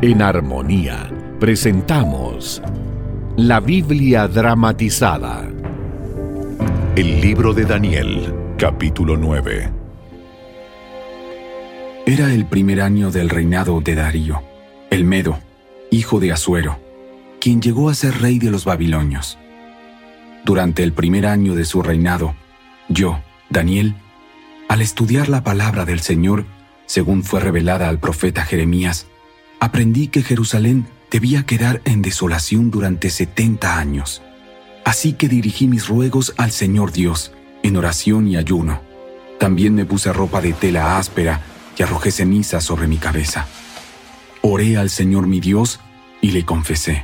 En Armonía presentamos la Biblia dramatizada. El libro de Daniel, capítulo 9. Era el primer año del reinado de Darío, el Medo, hijo de Asuero, quien llegó a ser rey de los babilonios. Durante el primer año de su reinado, yo, Daniel, al estudiar la palabra del Señor, según fue revelada al profeta Jeremías, aprendí que Jerusalén debía quedar en desolación durante 70 años. Así que dirigí mis ruegos al Señor Dios, en oración y ayuno. También me puse ropa de tela áspera y arrojé ceniza sobre mi cabeza. Oré al Señor mi Dios y le confesé: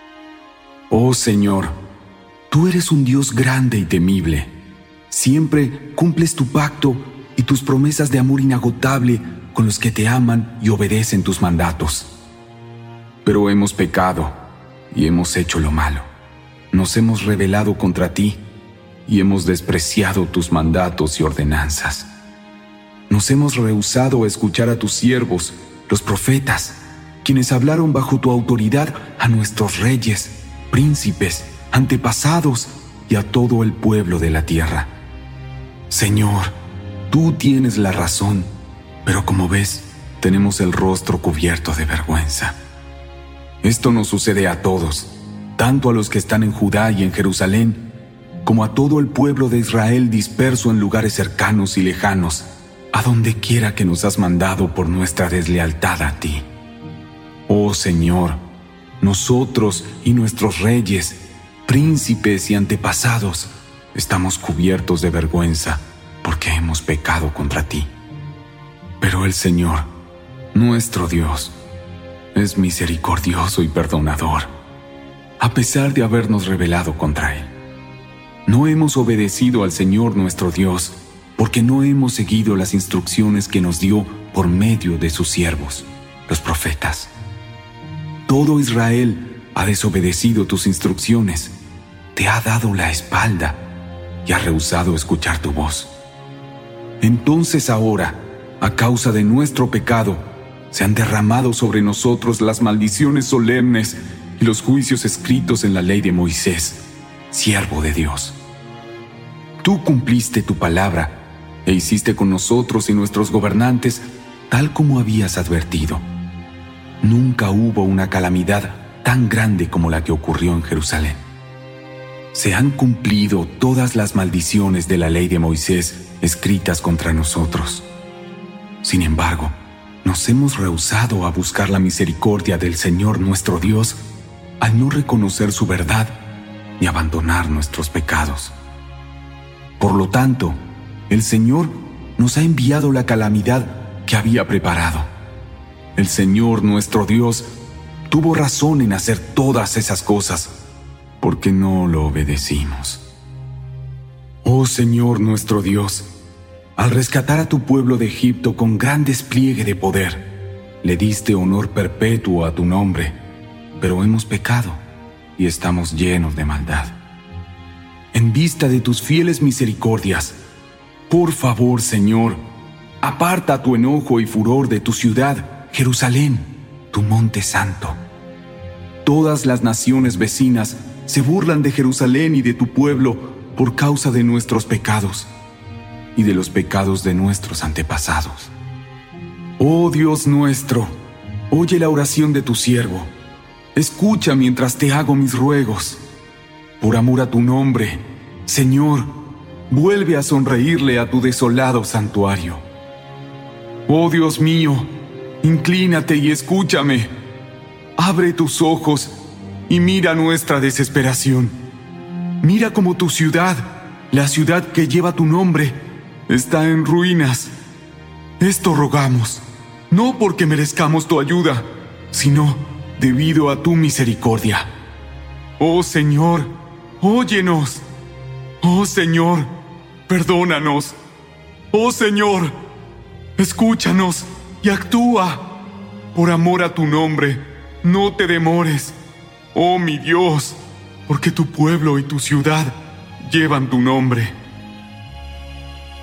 «Oh Señor, tú eres un Dios grande y temible. Siempre cumples tu pacto y tus promesas de amor inagotable con los que te aman y obedecen tus mandatos. Pero hemos pecado y hemos hecho lo malo. Nos hemos rebelado contra ti y hemos despreciado tus mandatos y ordenanzas. Nos hemos rehusado a escuchar a tus siervos, los profetas, quienes hablaron bajo tu autoridad a nuestros reyes, príncipes, antepasados y a todo el pueblo de la tierra. Señor, tú tienes la razón, pero como ves, tenemos el rostro cubierto de vergüenza. Esto nos sucede a todos, tanto a los que están en Judá y en Jerusalén, como a todo el pueblo de Israel disperso en lugares cercanos y lejanos, a donde quiera que nos has mandado por nuestra deslealtad a ti. Oh Señor, nosotros y nuestros reyes, príncipes y antepasados, estamos cubiertos de vergüenza porque hemos pecado contra ti. Pero el Señor, nuestro Dios, es misericordioso y perdonador, a pesar de habernos rebelado contra Él. No hemos obedecido al Señor nuestro Dios, porque no hemos seguido las instrucciones que nos dio por medio de sus siervos, los profetas. Todo Israel ha desobedecido tus instrucciones, te ha dado la espalda y ha rehusado escuchar tu voz. Entonces ahora, a causa de nuestro pecado, se han derramado sobre nosotros las maldiciones solemnes y los juicios escritos en la ley de Moisés, siervo de Dios. Tú cumpliste tu palabra e hiciste con nosotros y nuestros gobernantes tal como habías advertido. Nunca hubo una calamidad tan grande como la que ocurrió en Jerusalén. Se han cumplido todas las maldiciones de la ley de Moisés escritas contra nosotros. Sin embargo, nos hemos rehusado a buscar la misericordia del Señor nuestro Dios al no reconocer su verdad y abandonar nuestros pecados. Por lo tanto, el Señor nos ha enviado la calamidad que había preparado. El Señor nuestro Dios tuvo razón en hacer todas esas cosas, porque no lo obedecimos. Oh Señor nuestro Dios, al rescatar a tu pueblo de Egipto con gran despliegue de poder, le diste honor perpetuo a tu nombre, pero hemos pecado y estamos llenos de maldad. En vista de tus fieles misericordias, por favor, Señor, aparta tu enojo y furor de tu ciudad, Jerusalén, tu monte santo. Todas las naciones vecinas se burlan de Jerusalén y de tu pueblo por causa de nuestros pecados y de los pecados de nuestros antepasados. Oh Dios nuestro, oye la oración de tu siervo. Escucha mientras te hago mis ruegos. Por amor a tu nombre, Señor, vuelve a sonreírle a tu desolado santuario. Oh Dios mío, inclínate y escúchame. Abre tus ojos y mira nuestra desesperación. Mira cómo tu ciudad, la ciudad que lleva tu nombre, está en ruinas. Esto rogamos, no porque merezcamos tu ayuda, sino debido a tu misericordia. Oh Señor, óyenos. Oh Señor, perdónanos. Oh Señor, escúchanos y actúa. Por amor a tu nombre, no te demores, oh mi Dios, porque tu pueblo y tu ciudad llevan tu nombre.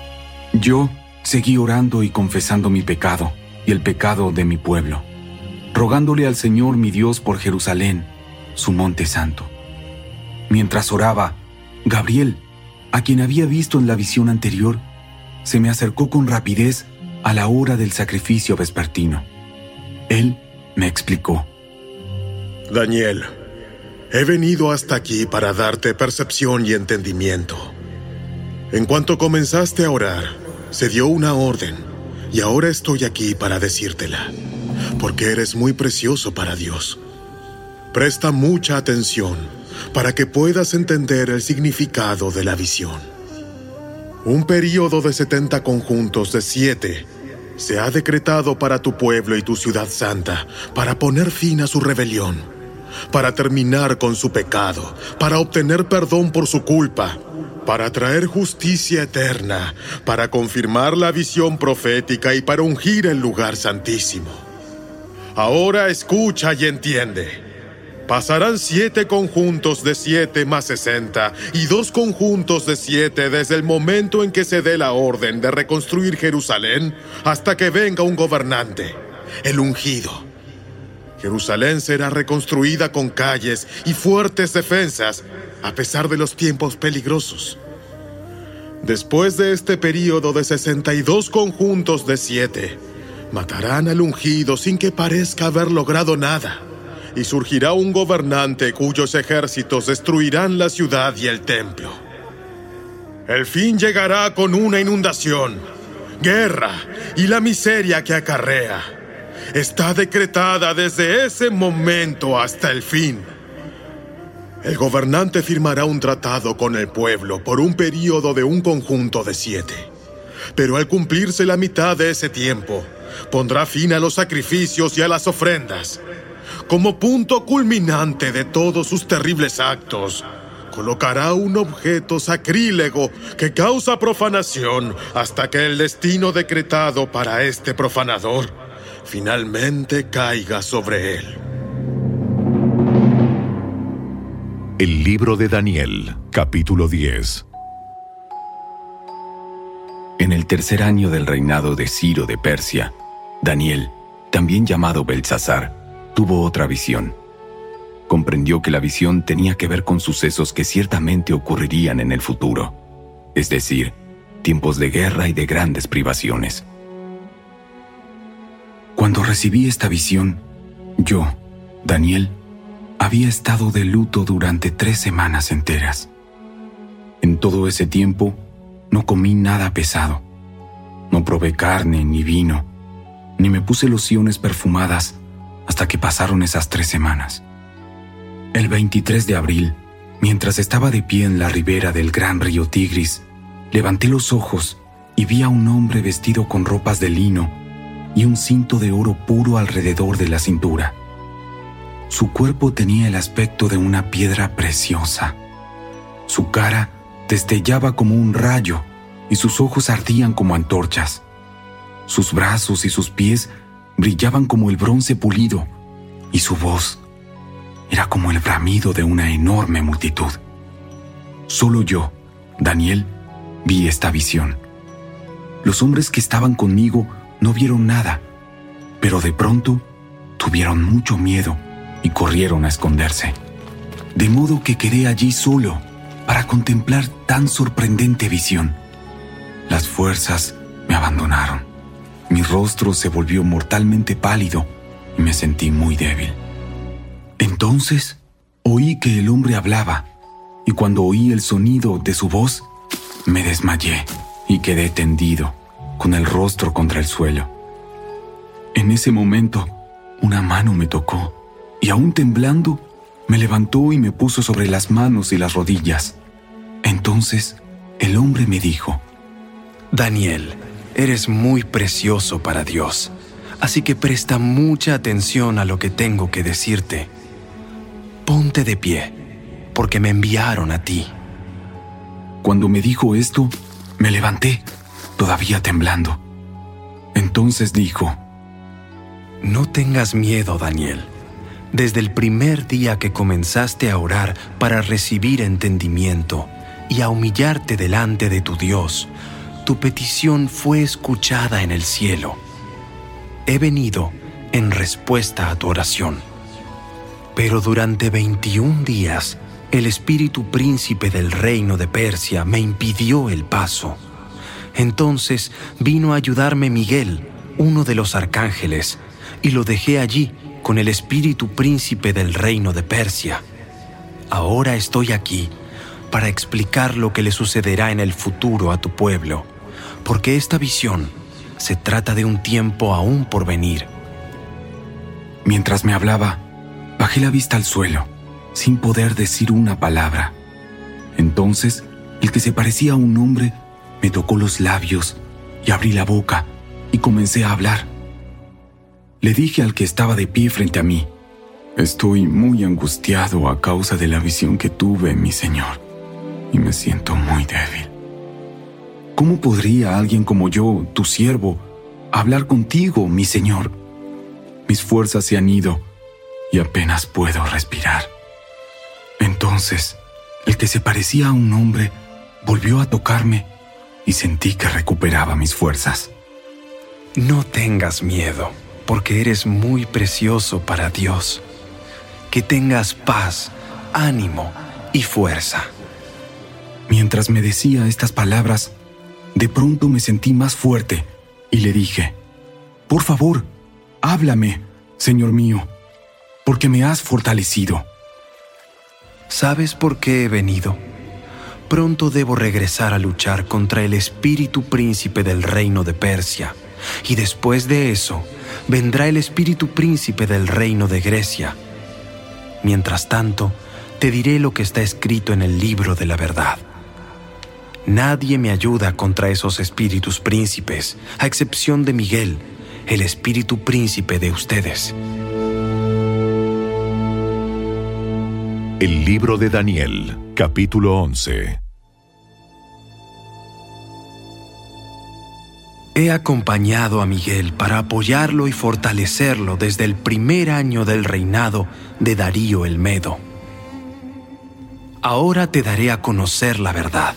Yo seguí orando y confesando mi pecado y el pecado de mi pueblo. rogándole al Señor mi Dios por Jerusalén, su monte santo. Mientras oraba, Gabriel, a quien había visto en la visión anterior, se me acercó con rapidez a la hora del sacrificio vespertino. Él me explicó: Daniel, he venido hasta aquí para darte percepción y entendimiento. En cuanto comenzaste a orar, se dio una orden, y ahora estoy aquí para decírtela, porque eres muy precioso para Dios. Presta mucha atención para que puedas entender el significado de la visión. Un período de 70 conjuntos de 7 se ha decretado para tu pueblo y tu ciudad santa, para poner fin a su rebelión, para terminar con su pecado, para obtener perdón por su culpa, para traer justicia eterna, para confirmar la visión profética y para ungir el lugar santísimo. Ahora escucha y entiende. Pasarán 7 conjuntos de 7 más 60 y 2 conjuntos de 7 desde el momento en que se dé la orden de reconstruir Jerusalén hasta que venga un gobernante, el ungido. Jerusalén será reconstruida con calles y fuertes defensas, a pesar de los tiempos peligrosos. Después de este período de 62 conjuntos de 7, matarán al ungido sin que parezca haber logrado nada. Y surgirá un gobernante cuyos ejércitos destruirán la ciudad y el templo. El fin llegará con una inundación, guerra y la miseria que acarrea. Está decretada desde ese momento hasta el fin. El gobernante firmará un tratado con el pueblo por un período de un conjunto de 7. Pero al cumplirse la mitad de ese tiempo, pondrá fin a los sacrificios y a las ofrendas. Como punto culminante de todos sus terribles actos, colocará un objeto sacrílego que causa profanación hasta que el destino decretado para este profanador finalmente caiga sobre él. El libro de Daniel, capítulo 10. En el tercer año del reinado de Ciro de Persia, Daniel, también llamado Beltsasar, tuvo otra visión. Comprendió que la visión tenía que ver con sucesos que ciertamente ocurrirían en el futuro, es decir, tiempos de guerra y de grandes privaciones. Cuando recibí esta visión, yo, Daniel, había estado de luto durante 3 semanas enteras. En todo ese tiempo, no comí nada pesado. No probé carne ni vino, ni me puse lociones perfumadas hasta que pasaron esas 3 semanas. El 23 de abril, mientras estaba de pie en la ribera del gran río Tigris, levanté los ojos y vi a un hombre vestido con ropas de lino y un cinto de oro puro alrededor de la cintura. Su cuerpo tenía el aspecto de una piedra preciosa. Su cara destellaba como un rayo y sus ojos ardían como antorchas. Sus brazos y sus pies brillaban como el bronce pulido, y su voz era como el bramido de una enorme multitud. Solo yo, Daniel, vi esta visión. Los hombres que estaban conmigo no vieron nada, pero de pronto tuvieron mucho miedo y corrieron a esconderse. De modo que quedé allí solo para contemplar tan sorprendente visión. Las fuerzas me abandonaron. Mi rostro se volvió mortalmente pálido y me sentí muy débil. Entonces oí que el hombre hablaba, y cuando oí el sonido de su voz, me desmayé y quedé tendido, con el rostro contra el suelo. En ese momento, una mano me tocó, y aún temblando, me levantó y me puso sobre las manos y las rodillas. Entonces el hombre me dijo: Daniel, eres muy precioso para Dios, así que presta mucha atención a lo que tengo que decirte. Ponte de pie, porque me enviaron a ti. Cuando me dijo esto, me levanté, todavía temblando. Entonces dijo: No tengas miedo, Daniel. Desde el primer día que comenzaste a orar para recibir entendimiento y a humillarte delante de tu Dios, tu petición fue escuchada en el cielo. He venido en respuesta a tu oración. Pero durante 21 días, el espíritu príncipe del reino de Persia me impidió el paso. Entonces vino a ayudarme Miguel, uno de los arcángeles, y lo dejé allí con el espíritu príncipe del reino de Persia. Ahora estoy aquí para explicar lo que le sucederá en el futuro a tu pueblo, porque esta visión se trata de un tiempo aún por venir. Mientras me hablaba, bajé la vista al suelo, sin poder decir una palabra. Entonces, el que se parecía a un hombre me tocó los labios y abrí la boca y comencé a hablar. Le dije al que estaba de pie frente a mí: «Estoy muy angustiado a causa de la visión que tuve, mi Señor, y me siento muy débil. ¿Cómo podría alguien como yo, tu siervo, hablar contigo, mi Señor? Mis fuerzas se han ido y apenas puedo respirar». Entonces, el que se parecía a un hombre volvió a tocarme y sentí que recuperaba mis fuerzas. No tengas miedo, porque eres muy precioso para Dios. Que tengas paz, ánimo y fuerza. Mientras me decía estas palabras, de pronto me sentí más fuerte y le dije: «Por favor, háblame, Señor mío, porque me has fortalecido». ¿Sabes por qué he venido? Pronto debo regresar a luchar contra el espíritu príncipe del reino de Persia, y después de eso vendrá el espíritu príncipe del reino de Grecia. Mientras tanto, te diré lo que está escrito en el libro de la verdad. Nadie me ayuda contra esos espíritus príncipes, a excepción de Miguel, el espíritu príncipe de ustedes. El libro de Daniel, capítulo 11. He acompañado a Miguel para apoyarlo y fortalecerlo desde el primer año del reinado de Darío el Medo. Ahora te daré a conocer la verdad.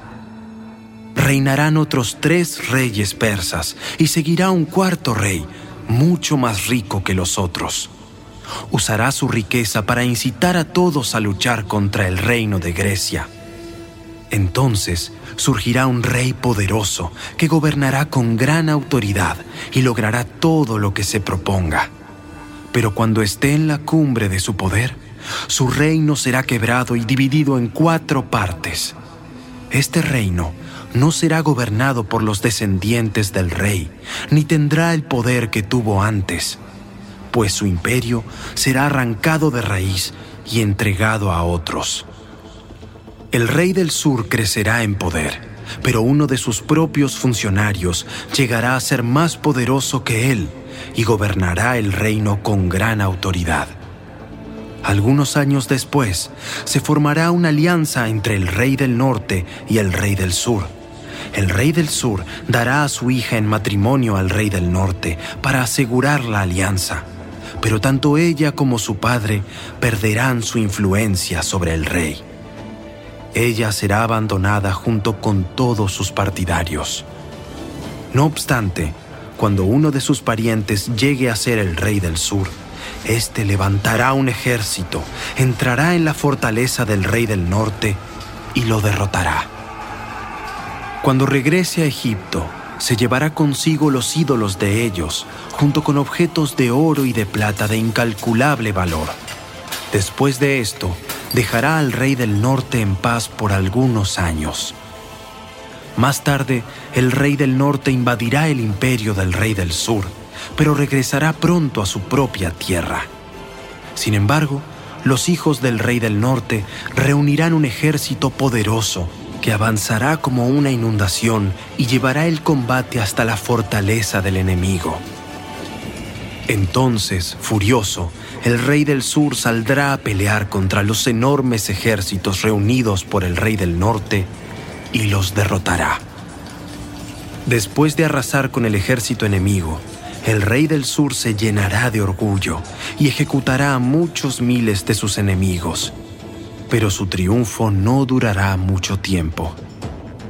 Reinarán otros 3 reyes persas y seguirá un 4º rey, mucho más rico que los otros. Usará su riqueza para incitar a todos a luchar contra el reino de Grecia. Entonces surgirá un rey poderoso que gobernará con gran autoridad y logrará todo lo que se proponga. Pero cuando esté en la cumbre de su poder, su reino será quebrado y dividido en 4 partes. Este reino no será gobernado por los descendientes del rey, ni tendrá el poder que tuvo antes, pues su imperio será arrancado de raíz y entregado a otros. El rey del sur crecerá en poder, pero uno de sus propios funcionarios llegará a ser más poderoso que él y gobernará el reino con gran autoridad. Algunos años después, se formará una alianza entre el rey del norte y el rey del sur. El rey del sur dará a su hija en matrimonio al rey del norte para asegurar la alianza, pero tanto ella como su padre perderán su influencia sobre el rey. Ella será abandonada junto con todos sus partidarios. No obstante, cuando uno de sus parientes llegue a ser el rey del sur, éste levantará un ejército, entrará en la fortaleza del rey del norte y lo derrotará. Cuando regrese a Egipto, se llevará consigo los ídolos de ellos, junto con objetos de oro y de plata de incalculable valor. Después de esto, dejará al rey del norte en paz por algunos años. Más tarde, el rey del norte invadirá el imperio del rey del sur, pero regresará pronto a su propia tierra. Sin embargo, los hijos del rey del norte reunirán un ejército poderoso que avanzará como una inundación y llevará el combate hasta la fortaleza del enemigo. Entonces, furioso, el rey del sur saldrá a pelear contra los enormes ejércitos reunidos por el rey del norte y los derrotará. Después de arrasar con el ejército enemigo, el rey del sur se llenará de orgullo y ejecutará a muchos miles de sus enemigos. Pero su triunfo no durará mucho tiempo.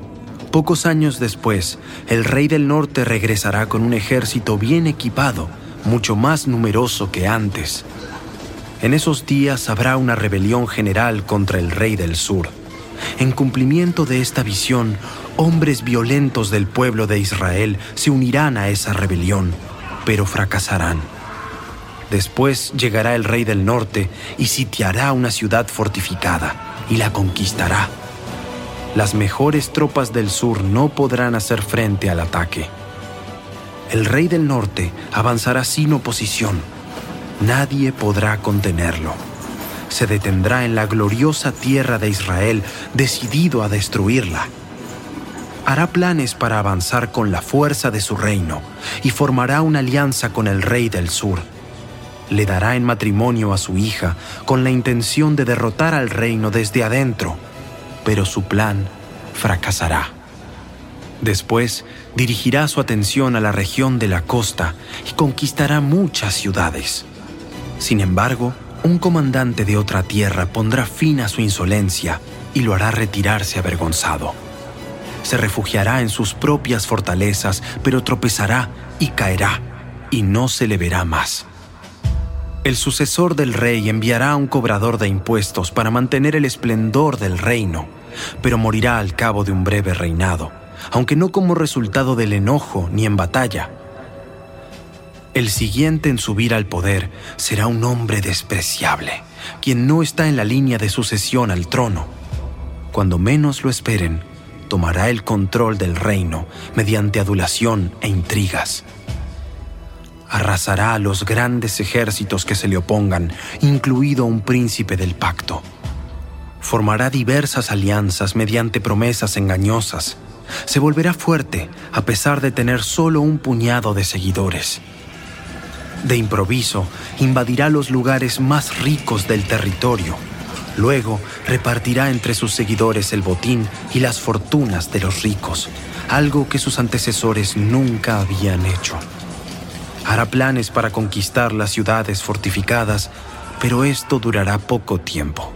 Pocos años después, el rey del norte regresará con un ejército bien equipado mucho más numeroso que antes. En esos días habrá una rebelión general contra el rey del sur. En cumplimiento de esta visión, hombres violentos del pueblo de Israel se unirán a esa rebelión, pero fracasarán. Después llegará el rey del norte y sitiará una ciudad fortificada y la conquistará. Las mejores tropas del sur no podrán hacer frente al ataque. El rey del norte avanzará sin oposición. Nadie podrá contenerlo. Se detendrá en la gloriosa tierra de Israel, decidido a destruirla. Hará planes para avanzar con la fuerza de su reino y formará una alianza con el rey del sur. Le dará en matrimonio a su hija con la intención de derrotar al reino desde adentro, pero su plan fracasará. Después dirigirá su atención a la región de la costa y conquistará muchas ciudades. Sin embargo, un comandante de otra tierra pondrá fin a su insolencia y lo hará retirarse avergonzado. Se refugiará en sus propias fortalezas, pero tropezará y caerá, y no se le verá más. El sucesor del rey enviará a un cobrador de impuestos para mantener el esplendor del reino, pero morirá al cabo de un breve reinado, aunque no como resultado del enojo ni en batalla. El siguiente en subir al poder será un hombre despreciable, quien no está en la línea de sucesión al trono. Cuando menos lo esperen, tomará el control del reino mediante adulación e intrigas. Arrasará a los grandes ejércitos que se le opongan, incluido un príncipe del pacto. Formará diversas alianzas mediante promesas engañosas. Se volverá fuerte a pesar de tener solo un puñado de seguidores. De improviso, invadirá los lugares más ricos del territorio. Luego, repartirá entre sus seguidores el botín y las fortunas de los ricos, algo que sus antecesores nunca habían hecho. Hará planes para conquistar las ciudades fortificadas, pero esto durará poco tiempo.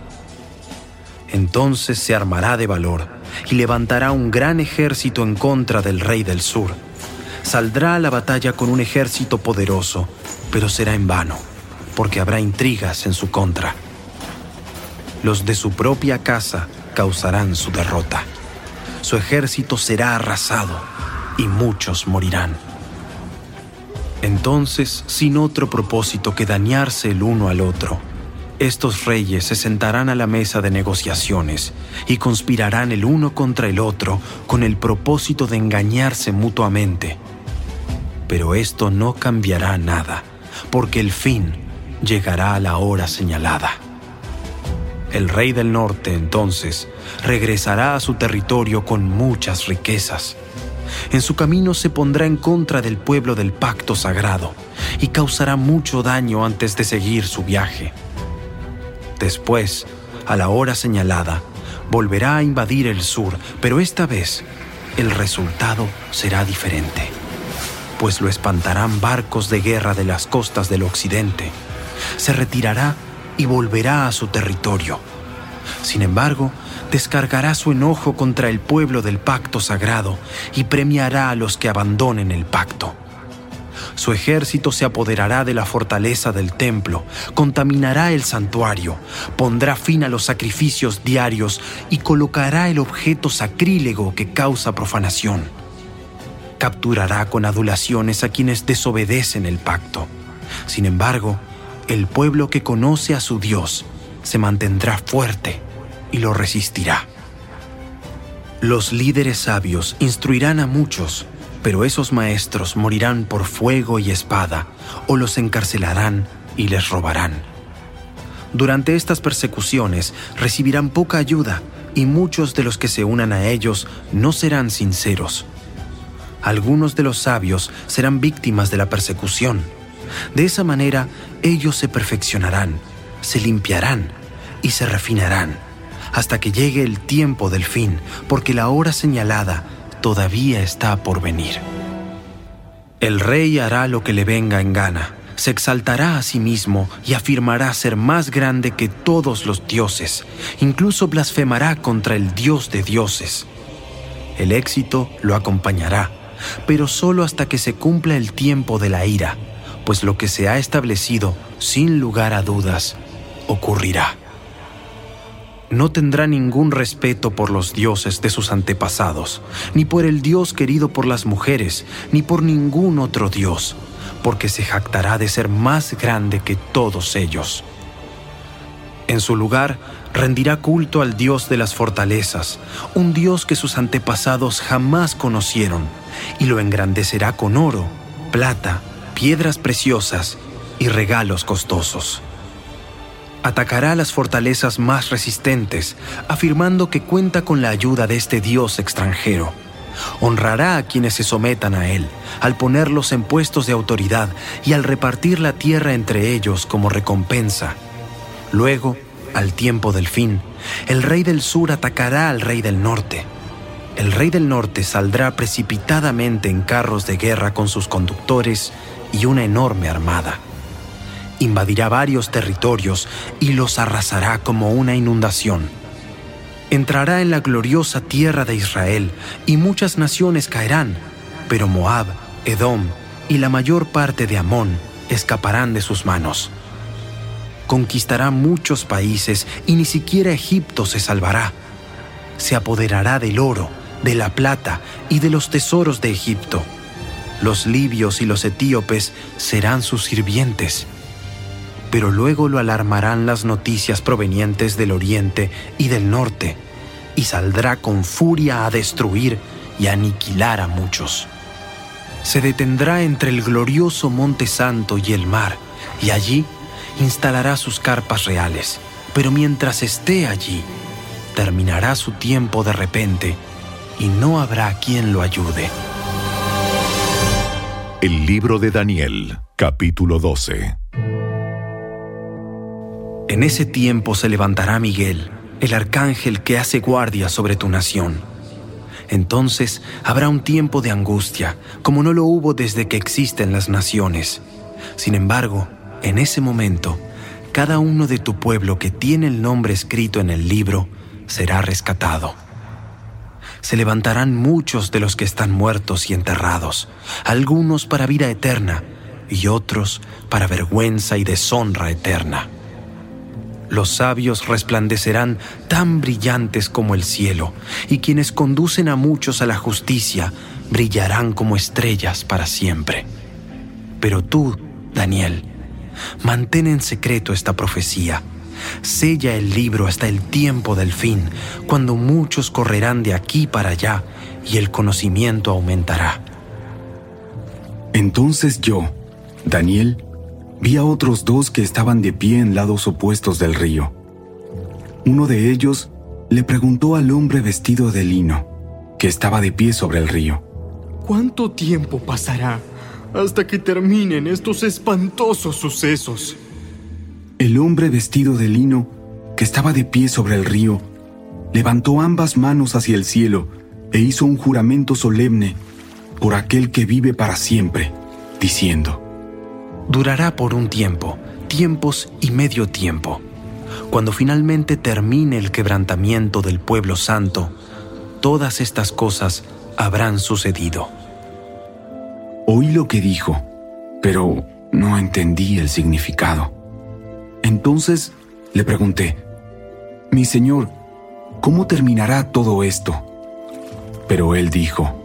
Entonces se armará de valor y levantará un gran ejército en contra del rey del sur. Saldrá a la batalla con un ejército poderoso, pero será en vano, porque habrá intrigas en su contra. Los de su propia casa causarán su derrota. Su ejército será arrasado y muchos morirán. Entonces, sin otro propósito que dañarse el uno al otro, estos reyes se sentarán a la mesa de negociaciones y conspirarán el uno contra el otro con el propósito de engañarse mutuamente. Pero esto no cambiará nada, porque el fin llegará a la hora señalada. El rey del norte, entonces, regresará a su territorio con muchas riquezas. En su camino se pondrá en contra del pueblo del pacto sagrado y causará mucho daño antes de seguir su viaje. Después, a la hora señalada, volverá a invadir el sur, pero esta vez el resultado será diferente, pues lo espantarán barcos de guerra de las costas del occidente. Se retirará y volverá a su territorio. Sin embargo, descargará su enojo contra el pueblo del pacto sagrado y premiará a los que abandonen el pacto. Su ejército se apoderará de la fortaleza del templo, contaminará el santuario, pondrá fin a los sacrificios diarios y colocará el objeto sacrílego que causa profanación. Capturará con adulaciones a quienes desobedecen el pacto. Sin embargo, el pueblo que conoce a su Dios se mantendrá fuerte y lo resistirá. Los líderes sabios instruirán a muchos, pero esos maestros morirán por fuego y espada, o los encarcelarán y les robarán. Durante estas persecuciones recibirán poca ayuda, y muchos de los que se unan a ellos no serán sinceros. Algunos de los sabios serán víctimas de la persecución. De esa manera, ellos se perfeccionarán, se limpiarán y se refinarán, hasta que llegue el tiempo del fin, porque la hora señalada todavía está por venir. El rey hará lo que le venga en gana, se exaltará a sí mismo y afirmará ser más grande que todos los dioses, incluso blasfemará contra el Dios de dioses. El éxito lo acompañará, pero solo hasta que se cumpla el tiempo de la ira, pues lo que se ha establecido, sin lugar a dudas, ocurrirá. No tendrá ningún respeto por los dioses de sus antepasados, ni por el Dios querido por las mujeres, ni por ningún otro Dios, porque se jactará de ser más grande que todos ellos. En su lugar, rendirá culto al Dios de las fortalezas, un Dios que sus antepasados jamás conocieron, y lo engrandecerá con oro, plata, piedras preciosas y regalos costosos. Atacará a las fortalezas más resistentes, afirmando que cuenta con la ayuda de este Dios extranjero. Honrará a quienes se sometan a él, al ponerlos en puestos de autoridad y al repartir la tierra entre ellos como recompensa. Luego, al tiempo del fin, el rey del sur atacará al rey del norte. El rey del norte saldrá precipitadamente en carros de guerra con sus conductores y una enorme armada. Invadirá varios territorios y los arrasará como una inundación. Entrará en la gloriosa tierra de Israel y muchas naciones caerán, pero Moab, Edom y la mayor parte de Amón escaparán de sus manos. Conquistará muchos países y ni siquiera Egipto se salvará. Se apoderará del oro, de la plata y de los tesoros de Egipto. Los libios y los etíopes serán sus sirvientes. Pero luego lo alarmarán las noticias provenientes del oriente y del norte, y saldrá con furia a destruir y aniquilar a muchos. Se detendrá entre el glorioso Monte Santo y el mar, y allí instalará sus carpas reales. Pero mientras esté allí, terminará su tiempo de repente, y no habrá quien lo ayude. El libro de Daniel, capítulo 12. En ese tiempo se levantará Miguel, el arcángel que hace guardia sobre tu nación. Entonces habrá un tiempo de angustia, como no lo hubo desde que existen las naciones. Sin embargo, en ese momento, cada uno de tu pueblo que tiene el nombre escrito en el libro será rescatado. Se levantarán muchos de los que están muertos y enterrados, algunos para vida eterna y otros para vergüenza y deshonra eterna. Los sabios resplandecerán tan brillantes como el cielo, y quienes conducen a muchos a la justicia brillarán como estrellas para siempre. Pero tú, Daniel, mantén en secreto esta profecía. Sella el libro hasta el tiempo del fin, cuando muchos correrán de aquí para allá y el conocimiento aumentará. Entonces yo, Daniel, vi a otros dos que estaban de pie en lados opuestos del río. Uno de ellos le preguntó al hombre vestido de lino, que estaba de pie sobre el río: ¿Cuánto tiempo pasará hasta que terminen estos espantosos sucesos? El hombre vestido de lino, que estaba de pie sobre el río, levantó ambas manos hacia el cielo e hizo un juramento solemne por aquel que vive para siempre, diciendo: Durará por un tiempo, tiempos y medio tiempo. Cuando finalmente termine el quebrantamiento del pueblo santo, todas estas cosas habrán sucedido. Oí lo que dijo, pero no entendí el significado. Entonces le pregunté: Mi señor, ¿cómo terminará todo esto? Pero él dijo: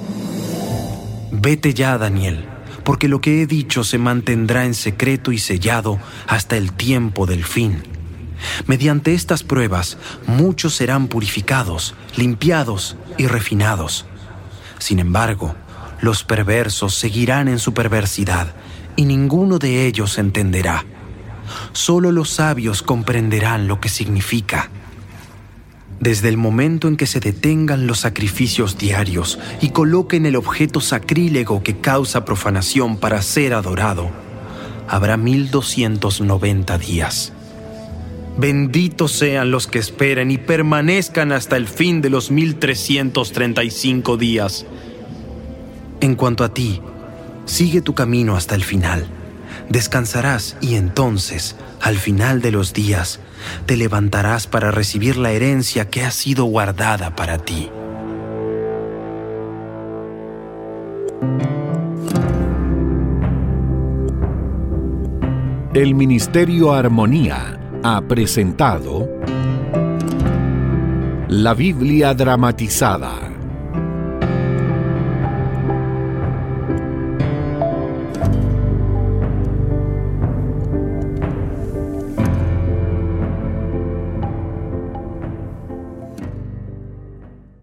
Vete ya, Daniel, porque lo que he dicho se mantendrá en secreto y sellado hasta el tiempo del fin. Mediante estas pruebas, muchos serán purificados, limpiados y refinados. Sin embargo, los perversos seguirán en su perversidad, y ninguno de ellos entenderá. Solo los sabios comprenderán lo que significa. Desde el momento en que se detengan los sacrificios diarios y coloquen el objeto sacrílego que causa profanación para ser adorado, habrá 1290 días. Benditos sean los que esperen y permanezcan hasta el fin de los 1335 días. En cuanto a ti, sigue tu camino hasta el final. Descansarás y entonces, al final de los días, te levantarás para recibir la herencia que ha sido guardada para ti. El Ministerio Armonía ha presentado La Biblia dramatizada.